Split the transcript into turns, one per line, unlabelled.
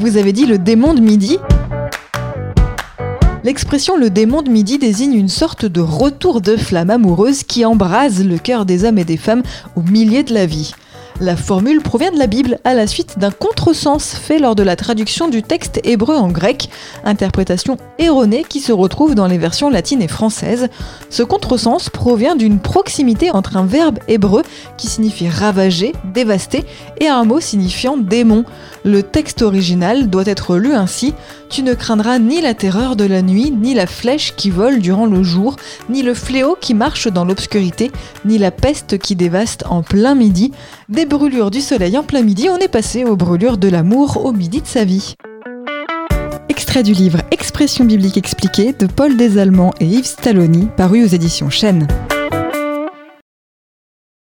Vous avez dit le démon de midi ? L'expression « le démon de midi » désigne une sorte de retour de flamme amoureuse qui embrase le cœur des hommes et des femmes au milieu de la vie. La formule provient de la Bible à la suite d'un contresens fait lors de la traduction du texte hébreu en grec, interprétation erronée qui se retrouve dans les versions latines et françaises. Ce contresens provient d'une proximité entre un verbe hébreu qui signifie ravager, dévaster, et un mot signifiant démon. Le texte original doit être lu ainsi : « Tu ne craindras ni la terreur de la nuit, ni la flèche qui vole durant le jour, ni le fléau qui marche dans l'obscurité, ni la peste qui dévaste en plein midi. Des brûlures du soleil en plein midi, on est passé aux brûlures de l'amour au midi de sa vie. » Extrait du livre Expression biblique expliquée de Paul Desallemands et Yves Stalloni, paru aux éditions Chênes.